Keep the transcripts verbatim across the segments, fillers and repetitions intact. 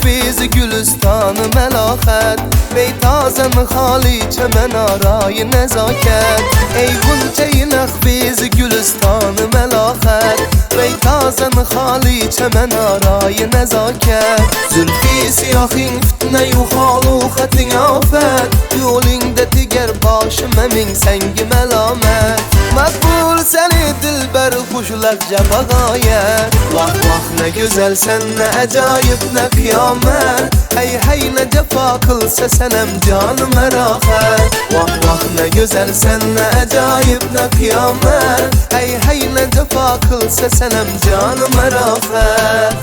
نخفیز گلستان ملاخت وی تازن خالی چمن آرای نزاکت ای غنچه نخفیز گلستان ملاخت وی تازن خالی چمن آرای نزاکت زلفی سیاخین فتنه و خالو خطین آفت یولینده دیگر باشم من سنگ ملامت مقبول seni dilber kuşlak cevagayet Vah vah ne güzel sen ne acayip ne kıyamet Hey hey ne cefa kılsa senem canım merahet Vah vah ne güzel sen ne acayip ne kıyamet Hey hey ne cefa kılsa senem canım merahet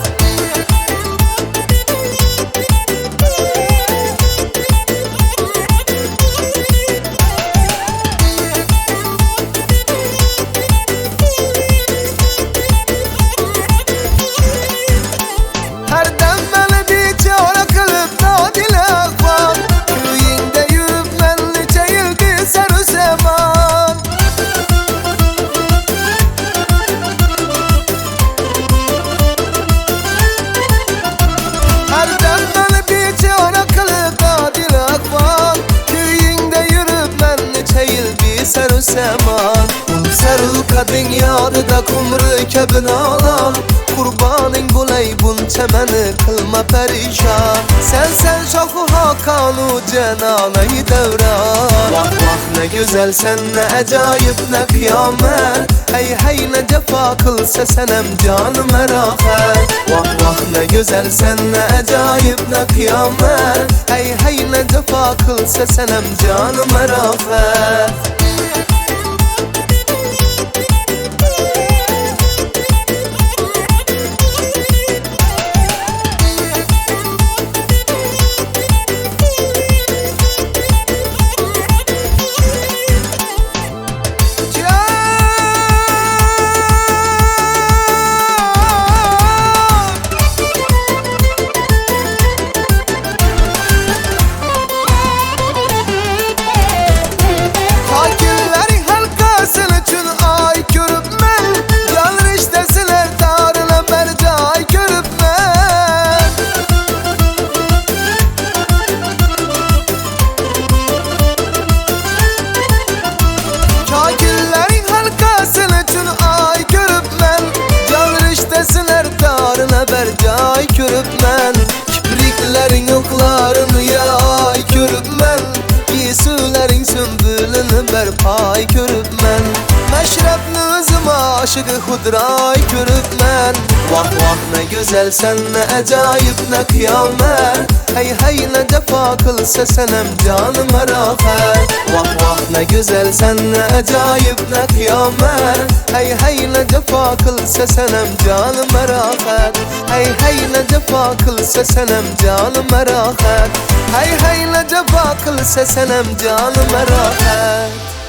Ser seman Ser kadın yadıda kumru kebin alan Kurbanın bulay bun çemeni kılma perişan Sen sen şoku hakanu cenanayı devran Vah vah ne güzel sen ne acayip ne kıyamet Hey hey ne cefa kılsa senem canım merahet Vah vah ne güzel sen ne acayip ne kıyamet Hey hey ne cefa kılsa senem canım merahet Bercay körüp men Kipriklerin yoklarını yay körüp men Giysilerin sümbülünü berpay körüp men Meşrepli özüme aşıkı hudray körüp men Vah vah ne güzel sen ne acayip ne kıyamet Hey hey ne cefa kılsa senem canım merahet Vah vah ne güzel sen ne acayip ne kıyamet Hey hey ne cefa kılsa senem canım merahet Hey hey ne cefa kılsa senem canım merahet Hey hey ne cefa kılsa senem canım merahet